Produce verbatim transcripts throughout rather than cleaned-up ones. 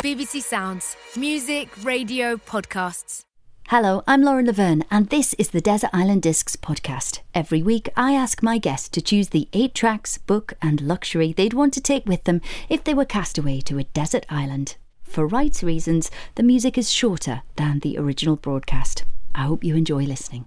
B B C Sounds. Music, radio, podcasts. Hello, I'm Lauren Laverne, and this is the Desert Island Discs podcast. Every week, I ask my guests to choose the eight tracks, book and luxury they'd want to take with them if they were cast away to a desert island. For rights reasons, the music is shorter than the original broadcast. I hope you enjoy listening.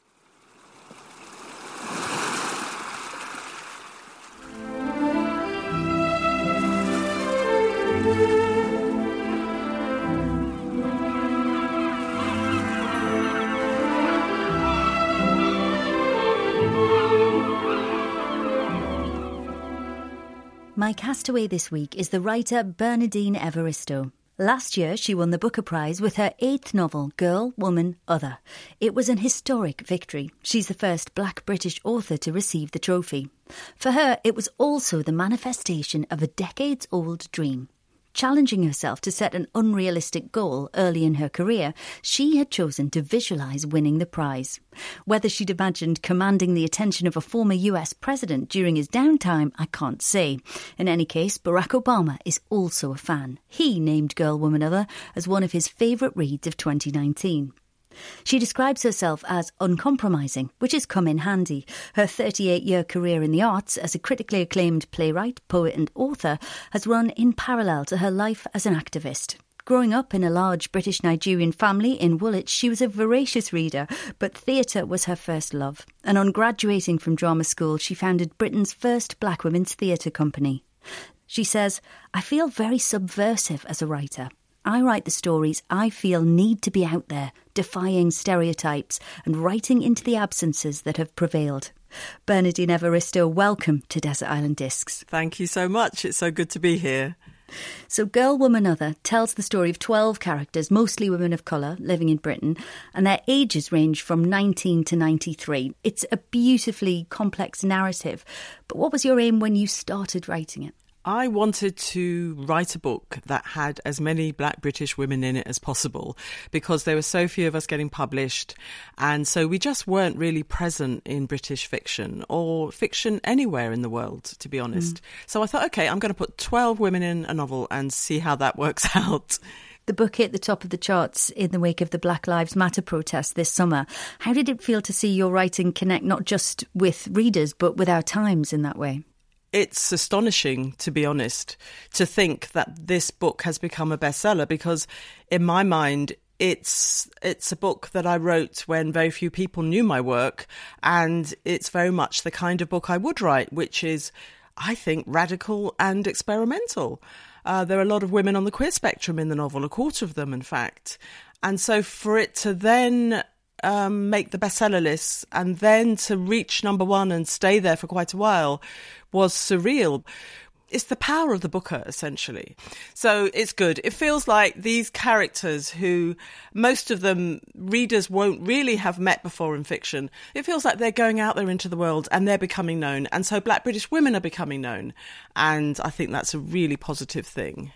My castaway this week is the writer Bernardine Evaristo. Last year, she won the Booker Prize with her eighth novel, Girl, Woman, Other. It was an historic victory. She's the first black British author to receive the trophy. For her, it was also the manifestation of a decades-old dream. Challenging herself to set an unrealistic goal early in her career, she had chosen to visualise winning the prize. Whether she'd imagined commanding the attention of a former U S president during his downtime, I can't say. In any case, Barack Obama is also a fan. He named Girl, Woman, Other as one of his favourite reads of twenty nineteen. She describes herself as uncompromising, which has come in handy. Her thirty-eight-year career in the arts as a critically acclaimed playwright, poet and author has run in parallel to her life as an activist. Growing up in a large British-Nigerian family in Woolwich, she was a voracious reader, but theatre was her first love. And on graduating from drama school, she founded Britain's first black women's theatre company. She says, "I feel very subversive as a writer. I write the stories I feel need to be out there, defying stereotypes and writing into the absences that have prevailed." Bernardine Evaristo, welcome to Desert Island Discs. Thank you so much. It's so good to be here. So Girl, Woman, Other tells the story of twelve characters, mostly women of colour, living in Britain, and their ages range from nineteen to ninety-three. It's a beautifully complex narrative. But what was your aim when you started writing it? I wanted to write a book that had as many black British women in it as possible because there were so few of us getting published, and so we just weren't really present in British fiction or fiction anywhere in the world, to be honest. Mm. So I thought, OK, I'm going to put twelve women in a novel and see how that works out. The book hit the top of the charts in the wake of the Black Lives Matter protest this summer. How did it feel to see your writing connect not just with readers but with our times in that way? It's astonishing, to be honest, to think that this book has become a bestseller because in my mind, it's it's a book that I wrote when very few people knew my work, and it's very much the kind of book I would write, which is, I think, radical and experimental. Uh, there are a lot of women on the queer spectrum in the novel, a quarter of them, in fact. And so for it to then Um, make the bestseller lists and then to reach number one and stay there for quite a while was surreal. It's the power of the Booker, essentially. So it's good. It feels like these characters who most of them readers won't really have met before in fiction, it feels like they're going out there into the world and they're becoming known. And so black British women are becoming known. And I think that's a really positive thing.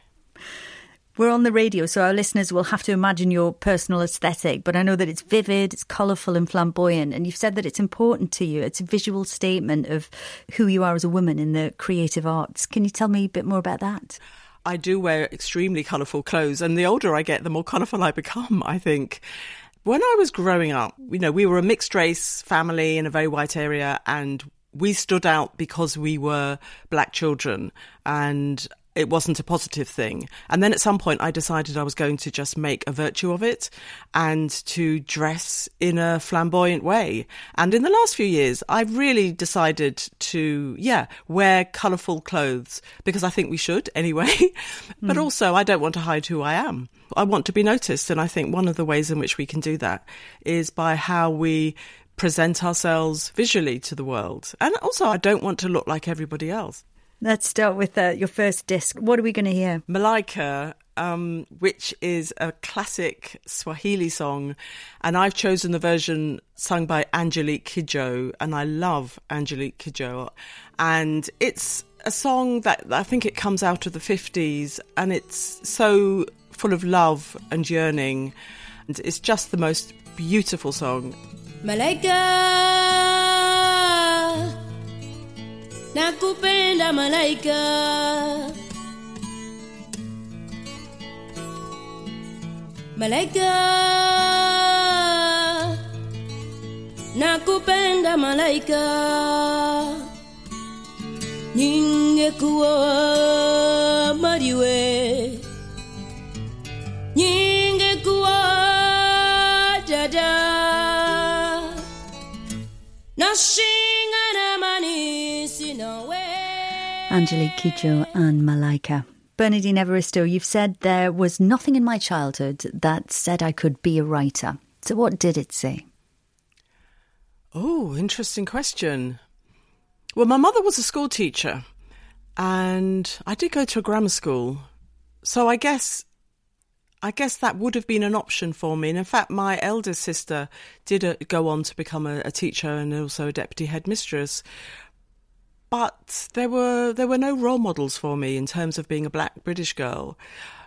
We're on the radio, so our listeners will have to imagine your personal aesthetic, but I know that it's vivid, it's colourful and flamboyant, and you've said that it's important to you. It's a visual statement of who you are as a woman in the creative arts. Can you tell me a bit more about that? I do wear extremely colourful clothes, and the older I get, the more colourful I become, I think. When I was growing up, you know, we were a mixed race family in a very white area, and we stood out because we were black children, and it wasn't a positive thing. And then at some point I decided I was going to just make a virtue of it and to dress in a flamboyant way. And in the last few years, I've really decided to, yeah, wear colourful clothes because I think we should anyway. But mm. also I don't want to hide who I am. I want to be noticed. And I think one of the ways in which we can do that is by how we present ourselves visually to the world. And also I don't want to look like everybody else. Let's start with uh, your first disc. What are we going to hear? Malaika, um, which is a classic Swahili song. And I've chosen the version sung by Angelique Kidjo. And I love Angelique Kidjo. And it's a song that I think it comes out of the fifties. And it's so full of love and yearning. And it's just the most beautiful song. Malaika, nakupenda malaika, Malaika, nakupenda malaika, ningekuwa mariwe, ningekuwa dada, nashinga na manisi nawe. Angelique Kidjo and Malaika. Bernardine Evaristo, you've said there was nothing in my childhood that said I could be a writer. So what did it say? Oh, interesting question. Well, my mother was a school teacher and I did go to a grammar school. So I guess I guess that would have been an option for me. And in fact, my eldest sister did a, go on to become a, a teacher and also a deputy headmistress. But there were there were no role models for me in terms of being a black British girl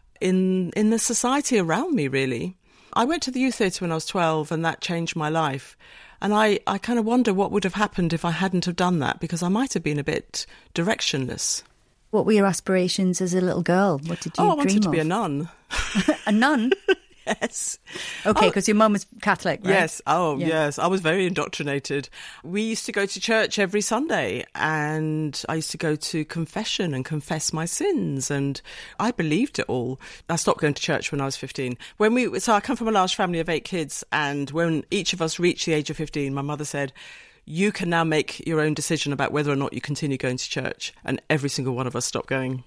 in in the society around me, really. I went to the youth theatre when I was twelve and that changed my life. And I, I kind of wonder what would have happened if I hadn't have done that, because I might have been a bit directionless. What were your aspirations as a little girl? What did you oh, I dream wanted to of? be a nun. A nun? Yes. Okay, because oh, your mum was Catholic, right? Yes. Oh, yeah. yes. I was very indoctrinated. We used to go to church every Sunday and I used to go to confession and confess my sins, and I believed it all. I stopped going to church when I was fifteen. When we, so I come from a large family of eight kids, and when each of us reached the age of fifteen, my mother said, you can now make your own decision about whether or not you continue going to church. And every single one of us stopped going.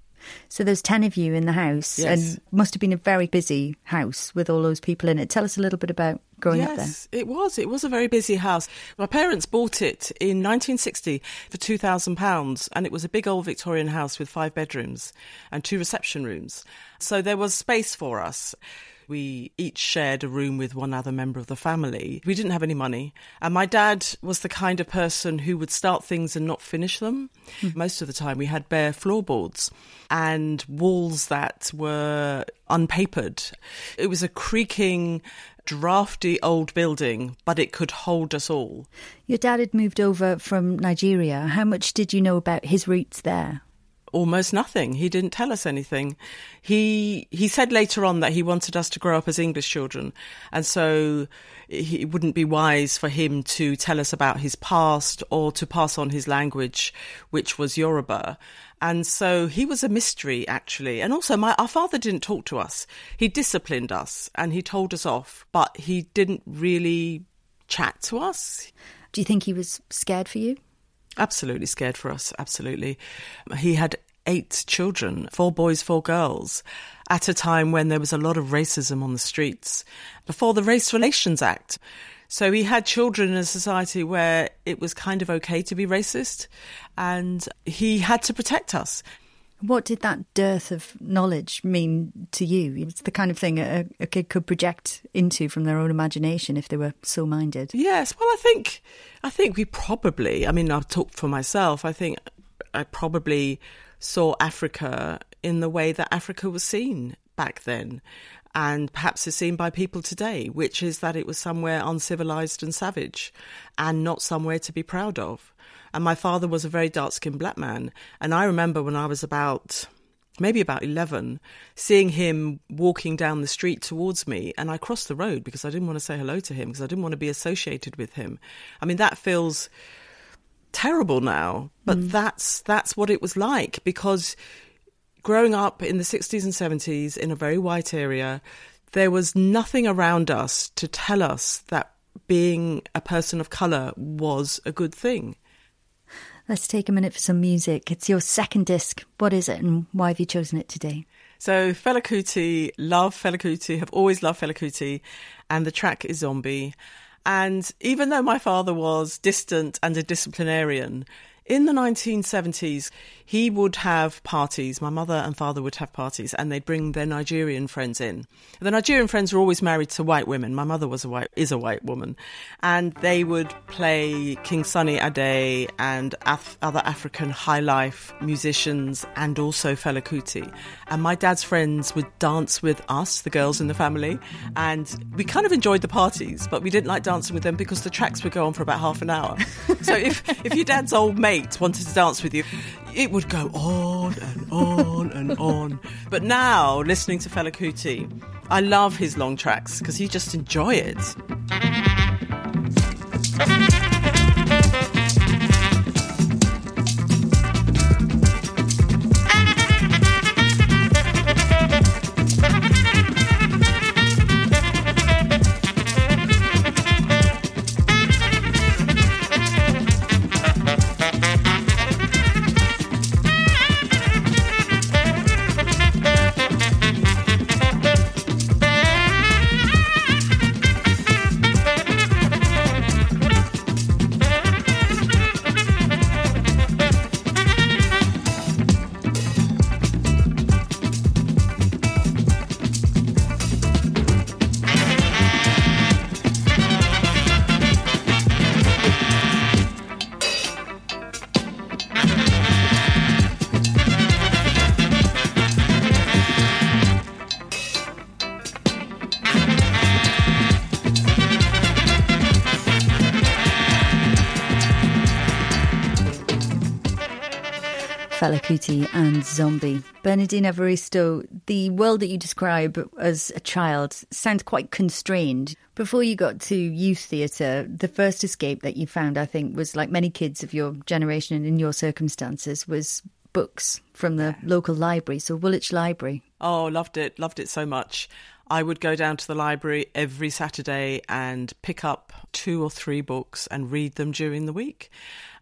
So there's ten of you in the house, yes. and must have been a very busy house with all those people in it. Tell us a little bit about growing yes, up there. Yes, it was. It was a very busy house. My parents bought it in nineteen sixty for two thousand pounds, and it was a big old Victorian house with five bedrooms and two reception rooms. So there was space for us. We each shared a room with one other member of the family. We didn't have any money. And my dad was the kind of person who would start things and not finish them. Mm. Most of the time we had bare floorboards and walls that were unpapered. It was a creaking, drafty old building, but it could hold us all. Your dad had moved over from Nigeria. How much did you know about his roots there? Almost nothing. He didn't tell us anything. He he said later on that he wanted us to grow up as English children, and so it wouldn't be wise for him to tell us about his past or to pass on his language, which was Yoruba. And so he was a mystery, actually. And also, my our father didn't talk to us. He disciplined us and he told us off, but he didn't really chat to us. Do you think he was scared for you? Absolutely scared for us, absolutely. He had eight children, four boys, four girls, at a time when there was a lot of racism on the streets, before the Race Relations Act. So he had children in a society where it was kind of okay to be racist, and he had to protect us. What did that dearth of knowledge mean to you? It's the kind of thing a, a kid could project into from their own imagination if they were so minded. Yes, well, I think I think we probably, I mean, I'll talk for myself, I think I probably saw Africa in the way that Africa was seen back then, and perhaps is seen by people today, which is that it was somewhere uncivilized and savage and not somewhere to be proud of. And my father was a very dark-skinned black man. And I remember when I was about, maybe about eleven, seeing him walking down the street towards me. And I crossed the road because I didn't want to say hello to him, because I didn't want to be associated with him. I mean, that feels terrible now. But mm. that's that's what it was like, because growing up in the sixties and seventies in a very white area, there was nothing around us to tell us that being a person of colour was a good thing. Let's take a minute for some music. It's your second disc. What is it and why have you chosen it today? So Fela Kuti, love Fela Kuti, have always loved Fela Kuti, and the track is Zombie. And even though my father was distant and a disciplinarian, in the nineteen seventies, he would have parties. My mother and father would have parties, and they'd bring their Nigerian friends in. The Nigerian friends were always married to white women. My mother was a white, is a white woman. And they would play King Sunny Ade and Af- other African high life musicians, and also Fela Kuti. And my dad's friends would dance with us, the girls in the family. And we kind of enjoyed the parties, but we didn't like dancing with them because the tracks would go on for about half an hour. So if, if your dad's old mate wanted to dance with you, it would go on and on and on. But now, listening to Fela Kuti, I love his long tracks because you just enjoy it. Fela Kuti and Zombie. Bernardine Evaristo, the world that you describe as a child sounds quite constrained. Before you got to youth theatre, the first escape that you found, I think, was like many kids of your generation and in your circumstances, was books from the local library, so Woolwich Library. Oh, loved it, loved it so much. I would go down to the library every Saturday and pick up two or three books and read them during the week.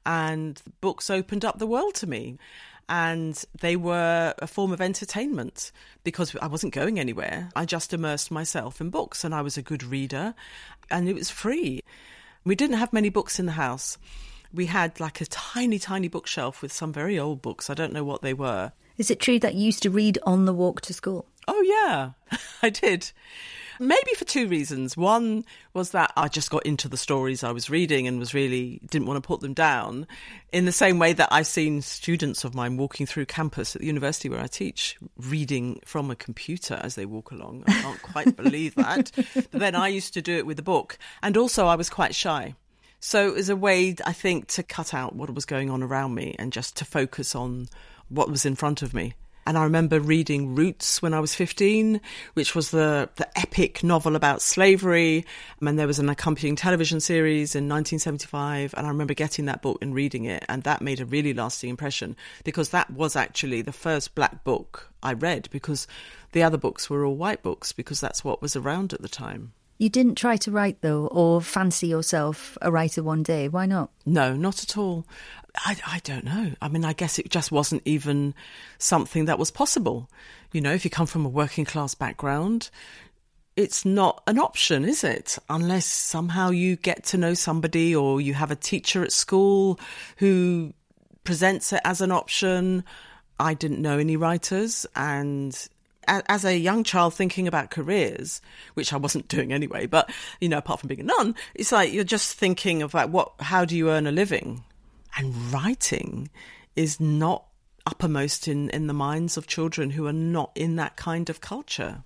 And books opened up the world to me. And they were a form of entertainment because I wasn't going anywhere. I just immersed myself in books and I was a good reader and it was free. We didn't have many books in the house. We had like a tiny, tiny bookshelf with some very old books. I don't know what they were. Is it true that you used to read on the walk to school? Oh, yeah, I did. Maybe for two reasons. One was that I just got into the stories I was reading and was really didn't want to put them down, in the same way that I've seen students of mine walking through campus at the university where I teach, reading from a computer as they walk along. I can't quite believe that. But then I used to do it with a book. And also I was quite shy. So it was a way, I think, to cut out what was going on around me and just to focus on what was in front of me. And I remember reading Roots when I was fifteen, which was the, the epic novel about slavery. And there was an accompanying television series in nineteen seventy-five. And I remember getting that book and reading it. And that made a really lasting impression because that was actually the first black book I read, because the other books were all white books, because that's what was around at the time. You didn't try to write, though, or fancy yourself a writer one day. Why not? No, not at all. I, I don't know. I mean, I guess it just wasn't even something that was possible. You know, if you come from a working class background, it's not an option, is it? Unless somehow you get to know somebody or you have a teacher at school who presents it as an option. I didn't know any writers, and as a young child thinking about careers, which I wasn't doing anyway, but, you know, apart from being a nun, it's like you're just thinking of like, what, how do you earn a living? And writing is not uppermost in, in the minds of children who are not in that kind of culture.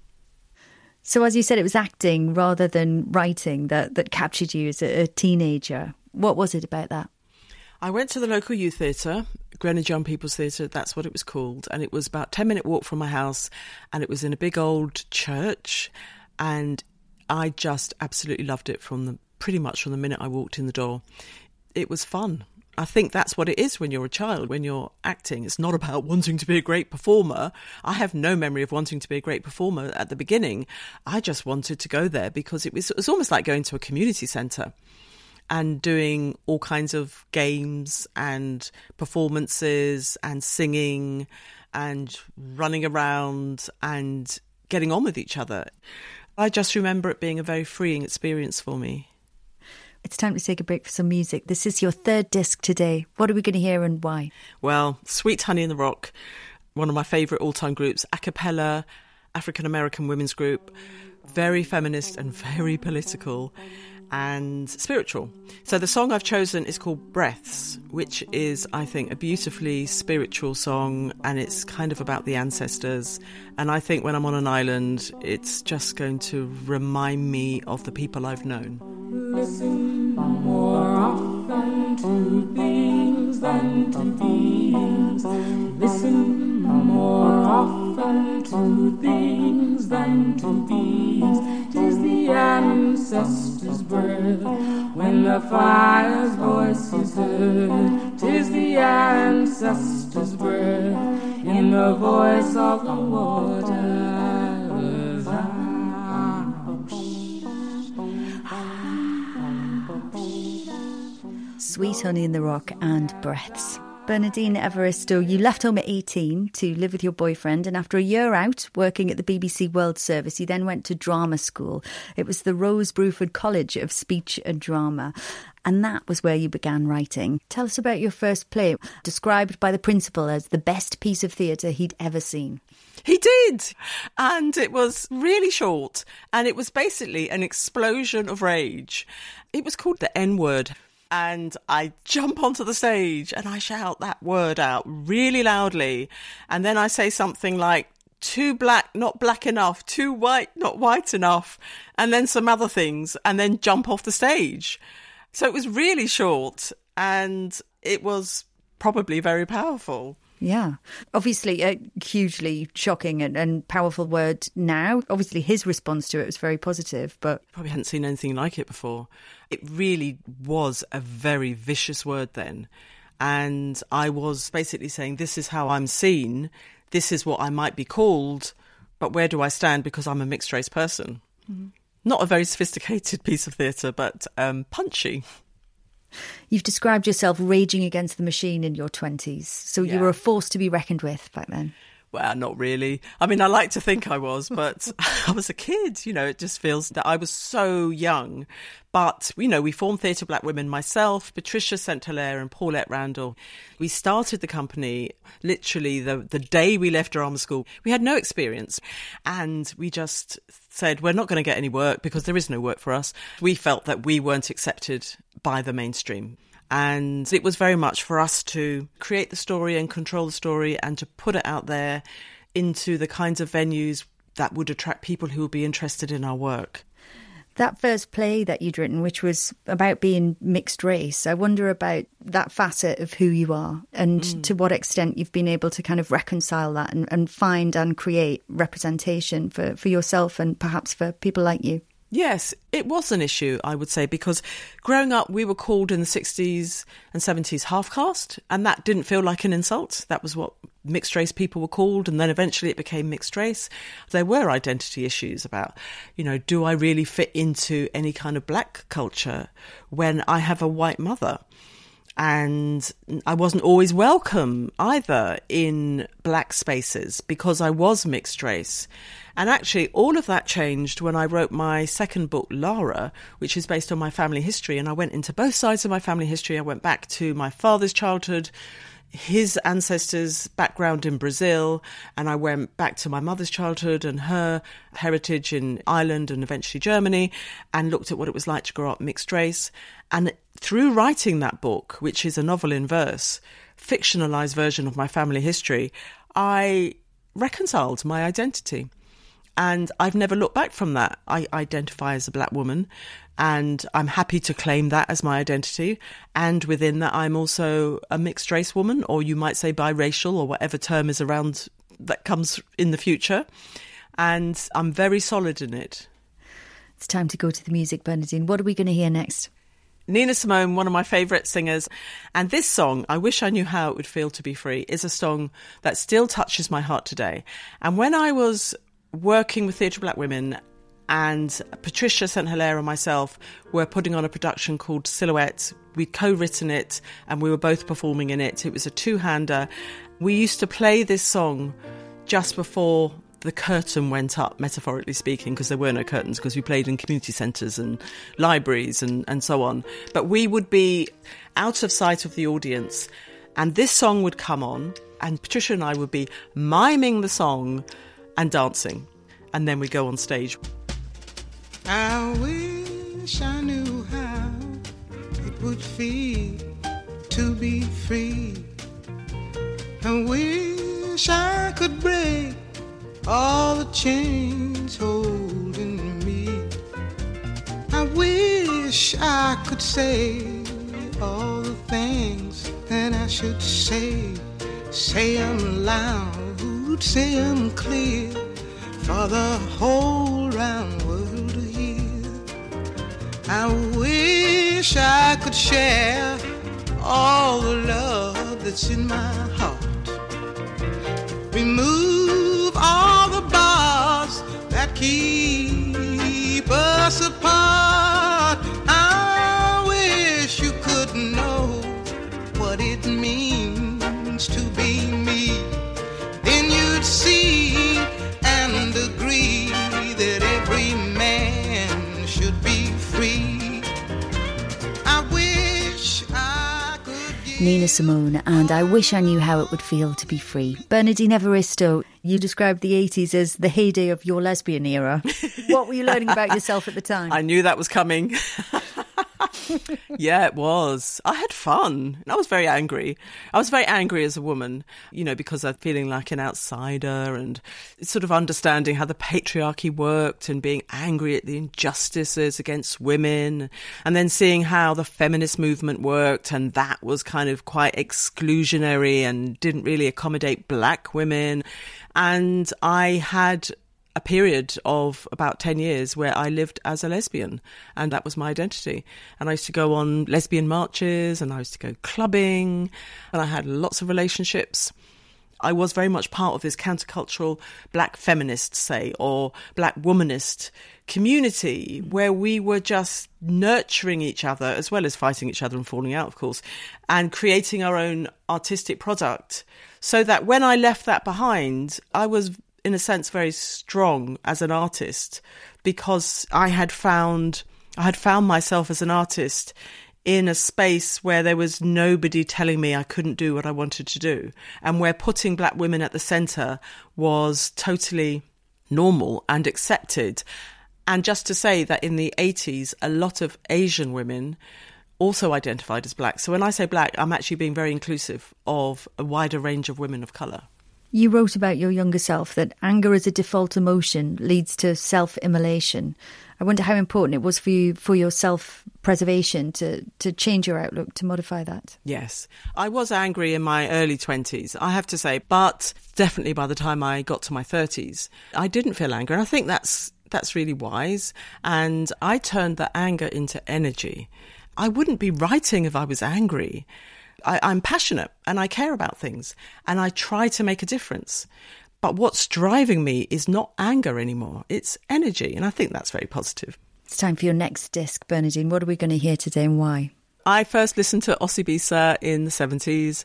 So as you said, it was acting rather than writing that, that captured you as a, a teenager. What was it about that? I went to the local youth theatre, Greenwich Young People's Theatre, that's what it was called. And it was about a ten minute walk from my house. And it was in a big old church. And I just absolutely loved it from the pretty much from the minute I walked in the door. It was fun. I think that's what it is when you're a child, when you're acting. It's not about wanting to be a great performer. I have no memory of wanting to be a great performer at the beginning. I just wanted to go there because it was, it was almost like going to a community centre and doing all kinds of games and performances and singing and running around and getting on with each other. I just remember it being a very freeing experience for me. It's time to take a break for some music. This is your third disc today. What are we going to hear and why? Well, Sweet Honey in the Rock, one of my favourite all-time groups, a cappella, African-American women's group, very feminist and very political and spiritual. So the song I've chosen is called Breaths, which is, I think, a beautifully spiritual song, and it's kind of about the ancestors. And I think when I'm on an island, it's just going to remind me of the people I've known. Listen more often to things than to beings. Listen more often often to things than to these. 'Tis the ancestors' breath when the fire's voice is heard. 'Tis the ancestors' breath in the voice of the waters. Sweet Honey in the Rock and Breaths. Bernardine Evaristo, you left home at eighteen to live with your boyfriend, and after a year out working at the B B C World Service, you then went to drama school. It was the Rose Bruford College of Speech and Drama, and that was where you began writing. Tell us about your first play, described by the principal as the best piece of theatre he'd ever seen. He did. And it was really short, and it was basically an explosion of rage. It was called The N-Word. And I jump onto the stage and I shout that word out really loudly. And then I say something like, too black, not black enough, too white, not white enough. And then some other things, and then jump off the stage. So it was really short, and it was probably very powerful. Yeah, obviously a hugely shocking and, and powerful word now. Obviously his response to it was very positive, but... Probably hadn't seen anything like it before. It really was a very vicious word then. And I was basically saying, this is how I'm seen, this is what I might be called, but where do I stand because I'm a mixed race person? Mm-hmm. Not a very sophisticated piece of theatre, but um, punchy. You've described yourself raging against the machine in your twenties, so yeah. You were a force to be reckoned with back then. Well, not really. I mean, I like to think I was, but I was a kid, you know, it just feels that I was so young. But, you know, we formed Theatre Black Women, myself, Patricia Saint Hilaire and Paulette Randall. We started the company literally the, the day we left drama school. We had no experience, and we just said, we're not going to get any work because there is no work for us. We felt that we weren't accepted by the mainstream. And it was very much for us to create the story and control the story and to put it out there into the kinds of venues that would attract people who would be interested in our work. That first play that you'd written, which was about being mixed race, I wonder about that facet of who you are and mm. to what extent you've been able to kind of reconcile that and, and find and create representation for, for yourself and perhaps for people like you. Yes, it was an issue, I would say, because growing up, we were called in the sixties and seventies half-caste, and that didn't feel like an insult. That was what mixed race people were called, and then eventually it became mixed race. There were identity issues about, you know, do I really fit into any kind of black culture when I have a white mother? And I wasn't always welcome either in black spaces because I was mixed race. And actually, all of that changed when I wrote my second book, Lara, which is based on my family history. And I went into both sides of my family history. I went back to my father's childhood, his ancestors' background in Brazil, and I went back to my mother's childhood and her heritage in Ireland and eventually Germany, and looked at what it was like to grow up mixed race. And through writing that book, which is a novel in verse, fictionalised version of my family history, I reconciled my identity. And I've never looked back from that. I identify as a black woman, and I'm happy to claim that as my identity. And within that, I'm also a mixed race woman, or you might say biracial, or whatever term is around that comes in the future. And I'm very solid in it. It's time to go to the music, Bernardine. What are we going to hear next? Nina Simone, one of my favourite singers. And this song, I Wish I Knew How It Would Feel to Be Free, is a song that still touches my heart today. And when I was working with Theatre Black Women, and Patricia Saint Hilaire and myself were putting on a production called Silhouette. We'd co-written it and we were both performing in it. It was a two-hander. We used to play this song just before the curtain went up, metaphorically speaking, because there were no curtains, because we played in community centres and libraries and, and so on. But we would be out of sight of the audience, and this song would come on, and Patricia and I would be miming the song and dancing, and then we'd go on stage. I wish I knew how it would feel to be free. I wish I could break all the chains holding me. I wish I could say all the things that I should say. Say them loud could say them clear for the whole round world to hear. I wish I could share all the love that's in my heart. Remove all the bars that keep us apart. I wish you could know what it means to be me. Then you'd see and agree that every man should be free. I wish I could give Nina Simone and I Wish I Knew How It Would Feel to Be Free. Bernardine Evaristo, you described the eighties as the heyday of your lesbian era. What were you learning about yourself at the time? I knew that was coming. Yeah, it was. I had fun. I was very angry. I was very angry as a woman, you know, because I'm feeling like an outsider and sort of understanding how the patriarchy worked and being angry at the injustices against women, and then seeing how the feminist movement worked, and that was kind of quite exclusionary and didn't really accommodate black women. And I had a period of about ten years where I lived as a lesbian, and that was my identity. And I used to go on lesbian marches, and I used to go clubbing, and I had lots of relationships. I was very much part of this countercultural black feminist, say, or black womanist community where we were just nurturing each other as well as fighting each other and falling out, of course, and creating our own artistic product. So that when I left that behind, I was in a sense very strong as an artist, because I had found I had found myself as an artist in a space where there was nobody telling me I couldn't do what I wanted to do, and where putting black women at the centre was totally normal and accepted. And just to say that in the eighties, a lot of Asian women also identified as black. So when I say black, I'm actually being very inclusive of a wider range of women of colour. You wrote about your younger self that anger as a default emotion leads to self-immolation. I wonder how important it was for you, for your self-preservation, to, to change your outlook, to modify that. Yes. I was angry in my early twenties, I have to say, but definitely by the time I got to my thirties, I didn't feel anger. And I think that's that's really wise. And I turned that anger into energy. I wouldn't be writing if I was angry. I, I'm passionate and I care about things and I try to make a difference. But what's driving me is not anger anymore. It's energy. And I think that's very positive. It's time for your next disc, Bernardine. What are we going to hear today and why? I first listened to Osibisa in the seventies,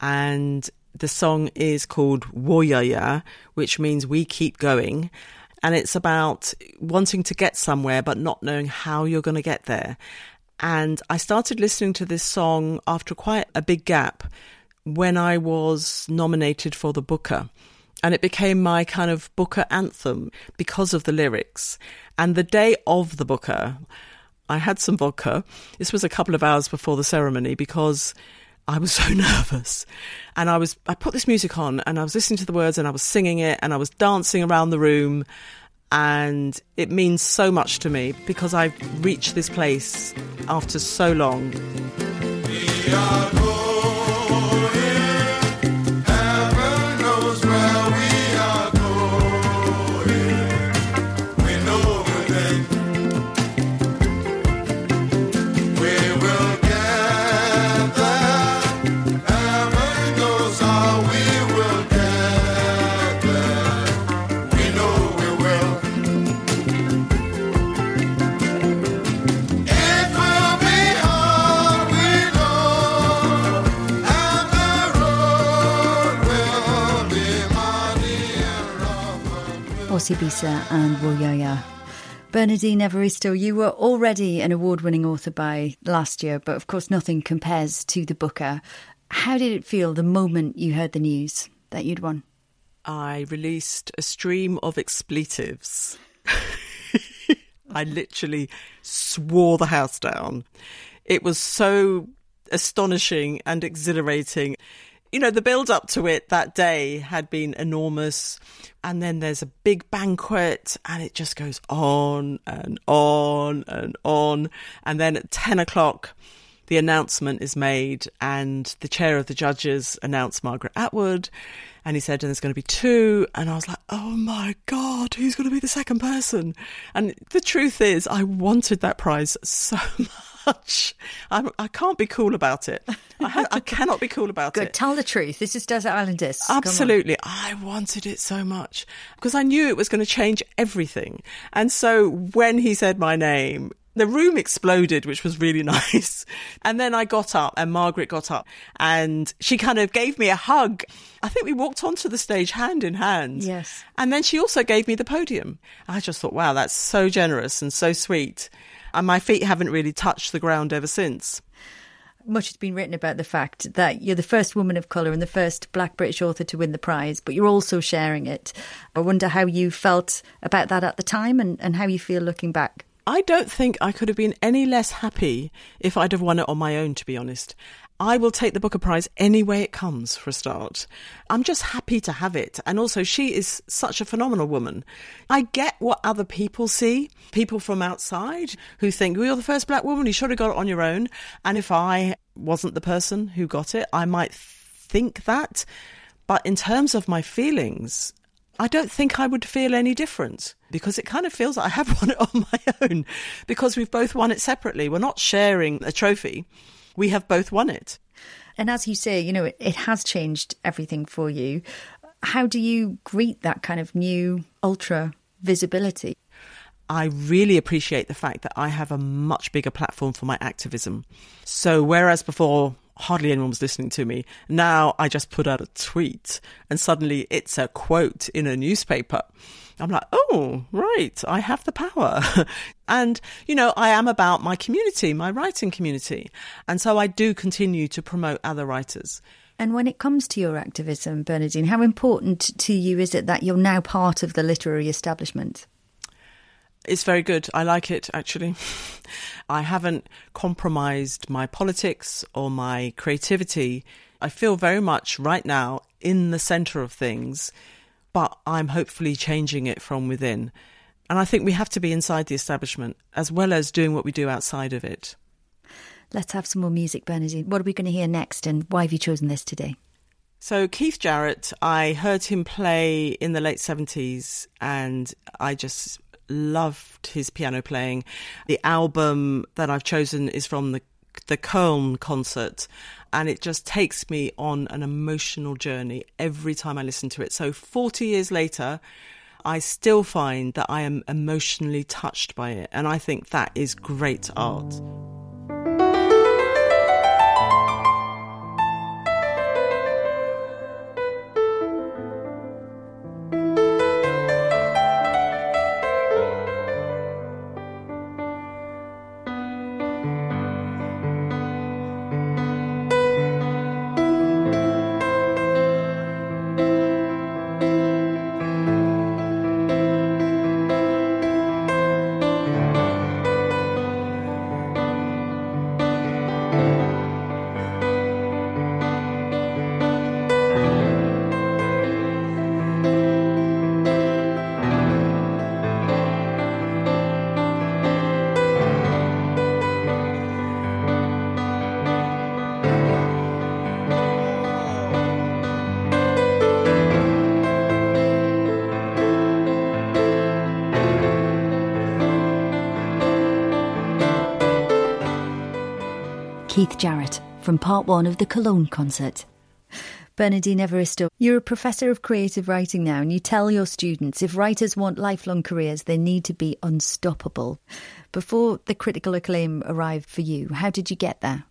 and the song is called Woyaya, which means we keep going. And it's about wanting to get somewhere but not knowing how you're going to get there. And I started listening to this song after quite a big gap when I was nominated for the Booker. And it became my kind of Booker anthem because of the lyrics. And the day of the Booker, I had some vodka. This was a couple of hours before the ceremony because I was so nervous. And I was I put this music on and I was listening to the words and I was singing it and I was dancing around the room. And it means so much to me because I've reached this place after so long. We are going, heaven knows where we are going. We know that we will get there. Heaven knows how we will get there. We know we will. Osibisa and Woyaya. Bernardine Evaristo, you were already an award-winning author by last year, but of course nothing compares to the Booker. How did it feel the moment you heard the news that you'd won? I released a stream of expletives. I literally swore the house down. It was so astonishing and exhilarating. You know, the build up to it that day had been enormous. And then there's a big banquet and it just goes on and on and on. And then at ten o'clock, the announcement is made and the chair of the judges announced Margaret Atwood. And he said, and there's going to be two. And I was like, oh my God, who's going to be the second person? And the truth is, I wanted that prize so much. I'm, I can't be cool about it. I, ha- I cannot be cool about Good. it. Tell the truth. This is Desert Island Discs. Come on. Absolutely. I wanted it so much because I knew it was going to change everything. And so when he said my name, the room exploded, which was really nice. And then I got up and Margaret got up and she kind of gave me a hug. I think we walked onto the stage hand in hand. Yes. And then she also gave me the podium. I just thought, wow, that's so generous and so sweet. And my feet haven't really touched the ground ever since. Much has been written about the fact that you're the first woman of colour and the first Black British author to win the prize, but you're also sharing it. I wonder how you felt about that at the time and, and how you feel looking back. I don't think I could have been any less happy if I'd have won it on my own, to be honest. I will take the Booker Prize any way it comes, for a start. I'm just happy to have it. And also, she is such a phenomenal woman. I get what other people see, people from outside who think, well, you're the first black woman, you should have got it on your own. And if I wasn't the person who got it, I might think that. But in terms of my feelings, I don't think I would feel any different because it kind of feels like I have won it on my own because we've both won it separately. We're not sharing a trophy. We have both won it. And as you say, you know, it, it has changed everything for you. How do you greet that kind of new ultra visibility? I really appreciate the fact that I have a much bigger platform for my activism. So whereas before hardly anyone was listening to me, now I just put out a tweet and suddenly it's a quote in a newspaper. I'm like, oh, right, I have the power. And, you know, I am about my community, my writing community. And so I do continue to promote other writers. And when it comes to your activism, Bernardine, how important to you is it that you're now part of the literary establishment? It's very good. I like it, actually. I haven't compromised my politics or my creativity. I feel very much right now in the centre of things, but I'm hopefully changing it from within. And I think we have to be inside the establishment as well as doing what we do outside of it. Let's have some more music, Bernardine. What are we going to hear next and why have you chosen this today? So Keith Jarrett, I heard him play in the late seventies and I just loved his piano playing. The album that I've chosen is from the the Köln concert, and it just takes me on an emotional journey every time I listen to it. So forty years later, I still find that I am emotionally touched by it, and I think that is great art. Keith Jarrett from part one of the Cologne concert. Bernardine Evaristo, you're a professor of creative writing now, and you tell your students if writers want lifelong careers, they need to be unstoppable. Before the critical acclaim arrived for you, how did you get there?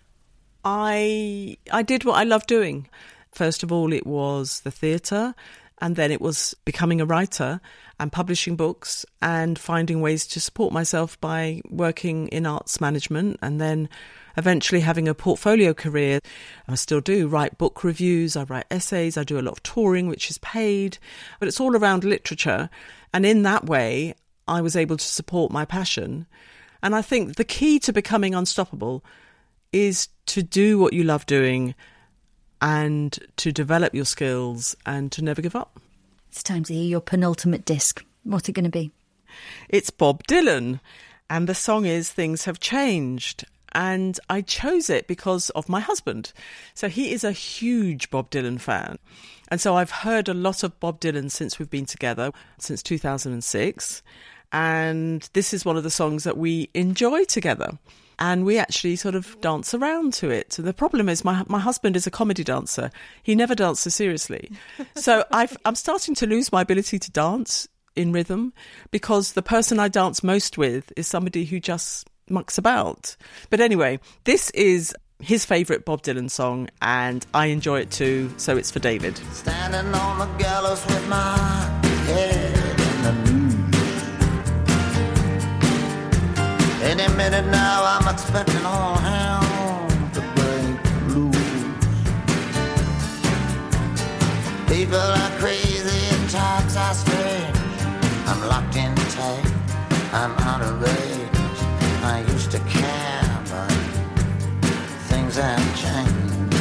I I did what I love doing. First of all, it was the theatre, and then it was becoming a writer and publishing books and finding ways to support myself by working in arts management, and then eventually having a portfolio career. I still do write book reviews, I write essays, I do a lot of touring, which is paid, but it's all around literature. And in that way, I was able to support my passion. And I think the key to becoming unstoppable is to do what you love doing and to develop your skills and to never give up. It's time to hear your penultimate disc. What's it going to be? It's Bob Dylan, and the song is Things Have Changed. And I chose it because of my husband. So he is a huge Bob Dylan fan. And so I've heard a lot of Bob Dylan since we've been together, since two thousand six. And this is one of the songs that we enjoy together. And we actually sort of dance around to it. So the problem is my my husband is a comedy dancer. He never dances seriously. So I've, I'm starting to lose my ability to dance in rhythm because the person I dance most with is somebody who just mucks about. But anyway, this is his favourite Bob Dylan song and I enjoy it too. So it's for David. Standing on the gallows with my head in the news. Any minute now I'm expecting all hell to break loose. People are crazy and times are strange. I'm locked in tight, I'm out of range. I used to care, but things have changed.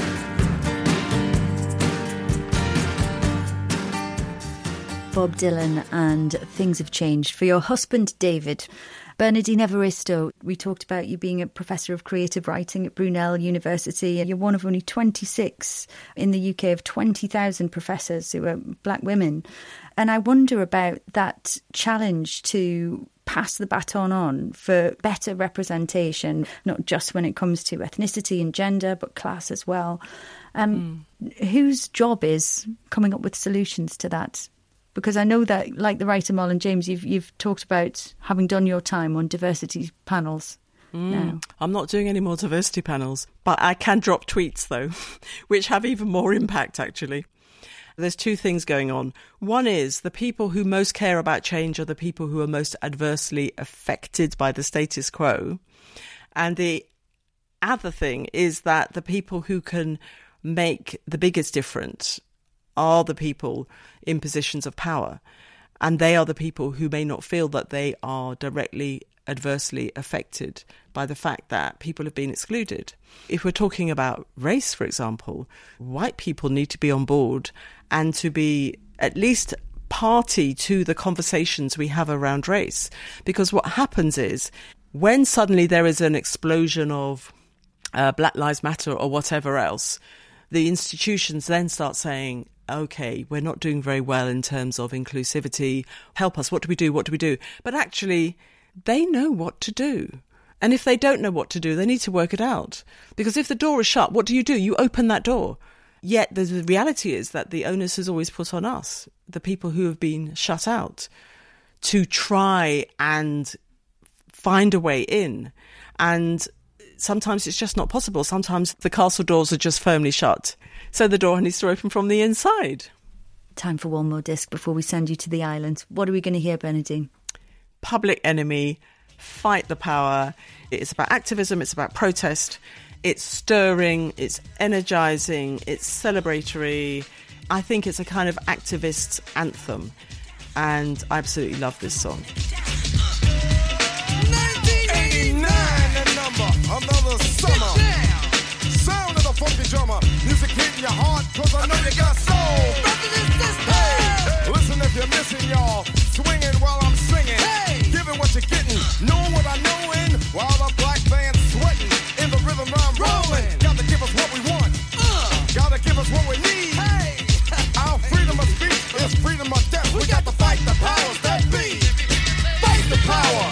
Bob Dylan and Things Have Changed. For your husband, David. Bernardine Evaristo, we talked about you being a professor of creative writing at Brunel University. You're one of only twenty-six in the U K of twenty thousand professors who are black women. And I wonder about that challenge to pass the baton on for better representation, not just when it comes to ethnicity and gender, but class as well. Um, mm. Whose job is coming up with solutions to that? Because I know that, like the writer Marlon James, you've you've talked about having done your time on diversity panels. Mm, now. I'm not doing any more diversity panels, but I can drop tweets, though, which have even more impact, actually. There's two things going on. One is the people who most care about change are the people who are most adversely affected by the status quo. And the other thing is that the people who can make the biggest difference are the people in positions of power. And they are the people who may not feel that they are directly adversely affected by the fact that people have been excluded. If we're talking about race, for example, white people need to be on board and to be at least party to the conversations we have around race. Because what happens is when suddenly there is an explosion of uh, Black Lives Matter or whatever else, the institutions then start saying, OK, we're not doing very well in terms of inclusivity. Help us. What do we do? What do we do? But actually, they know what to do. And if they don't know what to do, they need to work it out. Because if the door is shut, what do you do? You open that door. Yet the reality is that the onus is always put on us, the people who have been shut out, to try and find a way in. And sometimes it's just not possible. Sometimes the castle doors are just firmly shut. So the door needs to open from the inside. Time for one more disc before we send you to the island. What are we going to hear, Bernardine? Public Enemy, Fight the Power. It's about activism, it's about protest. It's stirring, it's energising, it's celebratory. I think it's a kind of activist anthem. And I absolutely love this song. nineteen eighty-nine, the number, another summer. Sound of the funky drummer, music hitting your heart, cause I know you got soul. Hey, listen if you're missing, y'all, swinging while I'm singing, hey, giving what you're getting, knowing what I know in, while the black band's sweating, in the rhythm I'm rolling, gotta give us what we want, uh, gotta give us what we need, hey, our freedom of speech is freedom of death, we got to fight the powers that be, fight the power,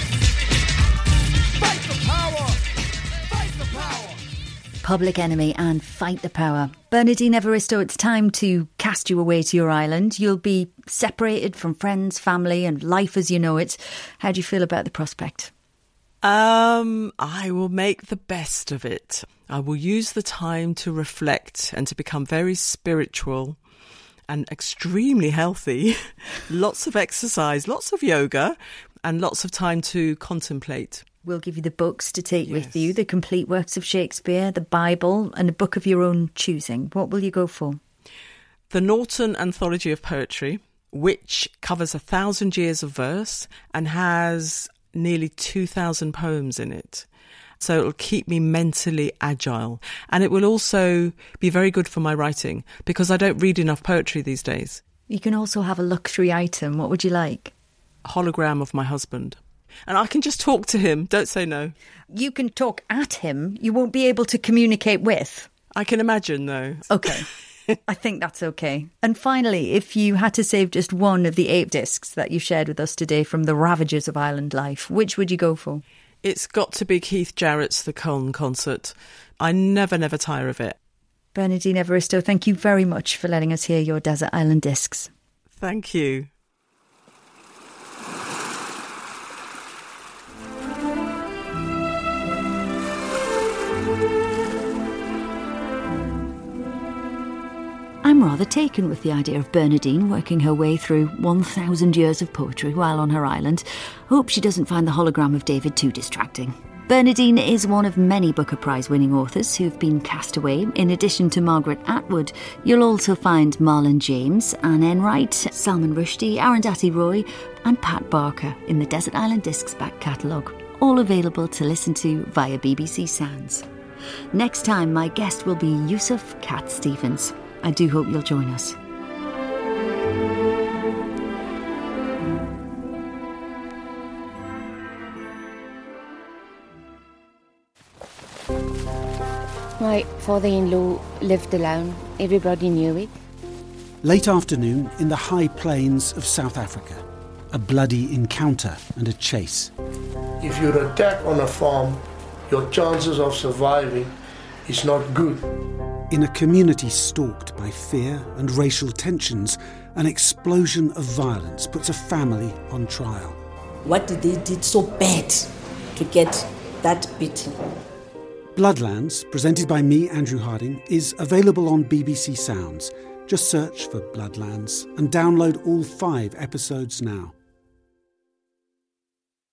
fight the power, fight the power. Public Enemy and Fight the Power. Bernardine Evaristo, it's time to cast you away to your island. You'll be separated from friends, family and life as you know it. How do you feel about the prospect? Um, I will make the best of it. I will use the time to reflect and to become very spiritual and extremely healthy. Lots of exercise, lots of yoga and lots of time to contemplate. We'll give you the books to take Yes. with you, the complete works of Shakespeare, the Bible, and a book of your own choosing. What will you go for? The Norton Anthology of Poetry, which covers a thousand years of verse and has nearly two thousand poems in it. So it'll keep me mentally agile. And it will also be very good for my writing because I don't read enough poetry these days. You can also have a luxury item. What would you like? A hologram of my husband. And I can just talk to him. Don't say no. You can talk at him. You won't be able to communicate with. I can imagine, though. Okay. I think that's okay. And finally, if you had to save just one of the eight discs that you shared with us today from the ravages of island life, which would you go for? It's got to be Keith Jarrett's The Colne Concert. I never, never tire of it. Bernardine Evaristo, thank you very much for letting us hear your Desert Island Discs. Thank you. I'm rather taken with the idea of Bernardine working her way through one thousand years of poetry while on her island. Hope she doesn't find the hologram of David too distracting. Bernardine is one of many Booker Prize winning authors who've been cast away. In addition to Margaret Atwood, you'll also find Marlon James, Anne Enright, Salman Rushdie, Arundhati Roy and Pat Barker in the Desert Island Discs back catalogue, all available to listen to via B B C Sounds. Next time, my guest will be Yusuf Cat Stevens. I do hope you'll join us. My father-in-law lived alone. Everybody knew it. Late afternoon in the high plains of South Africa. A bloody encounter and a chase. If you're attacked on a farm, your chances of surviving is not good. In a community stalked by fear and racial tensions, an explosion of violence puts a family on trial. What did they did so bad to get that beating? Bloodlands, presented by me, Andrew Harding, is available on B B C Sounds. Just search for Bloodlands and download all five episodes now.